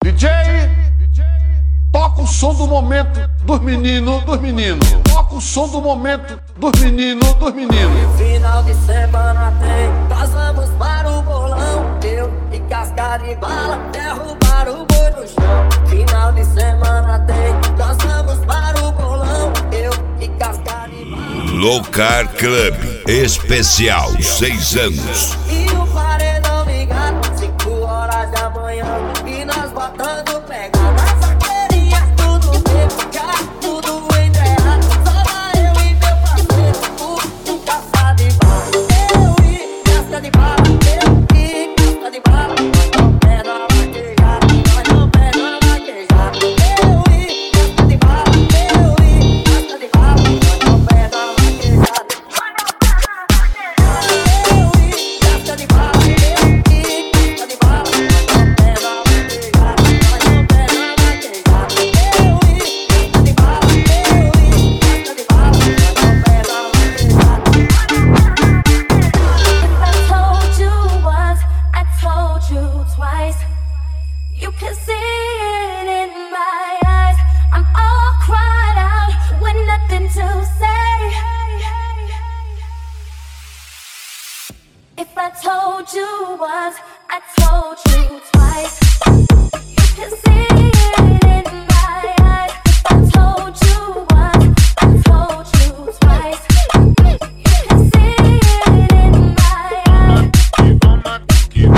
DJ, toca o som do momento dos meninos, Toca o som do momento dos meninos, Final de semana tem, nós vamos para o bolão. Eu e casca de bala, derrubar o boi no chão. Final de semana tem, nós vamos para o bolão. Eu e casca de bala. Locar Club Especial 6 anos. E o paredão ligado, 5 horas da manhã. E nós botando pega nas vaqueirinhas, tudo bem, tudo entreado. Só vai eu e meu parceiro, o caça de bala. Eu e casca de bala, eu e casca de bala. Não pega na vaquejada, nós não pega na vaquejada. Eu e casca de bala, eu e casca de bala. Nós não pega na vaquejada. Eu e casca de bala, eu e casca de bala. Não pega na vaquejada, nós não pega na vaquejada. Eu e casca de bala, eu e casca de bala. Nós não pega na vaquejada. If I told you once, I told you twice. You can see it in my eyes. I'm all cried out with nothing to say. If I told you once, I told you twice. You can see it in my eyes. If I told you once, I told you twice. You can see it in my eyes.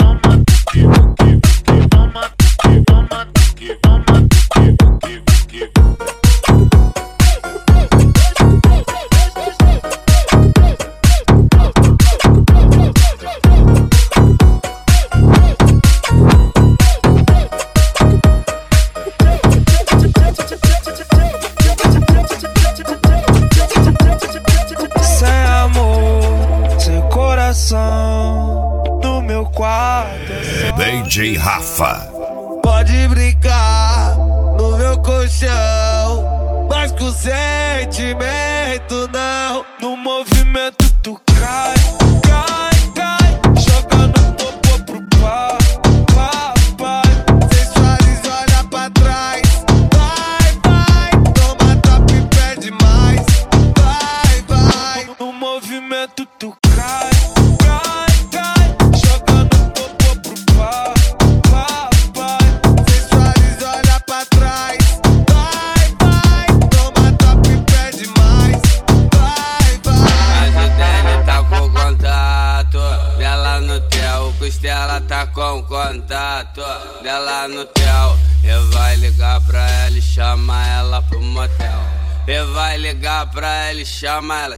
Sem amor, sem coração, no meu quarto é só DJ Rafa. pode brincar no meu colchão, mas com sentimento não. No movimento tu cai, cai, cai, jogando popô pro pá, pá, pá. Sensualiza, olha pra trás, vai, vai, toma top e pede mais, vai, vai. No movimento tu cai, cai, cai, jogando popô pro pá, pá, pá. Sensualiza, olha pra trás, vai, vai, toma top e pede mais, vai, vai. Mas o dele tá com contato dela no teu, Costela tá com contato dela no teu. E vai ligar pra ela e chama ela pro motel. E vai ligar pra ela e chama ela.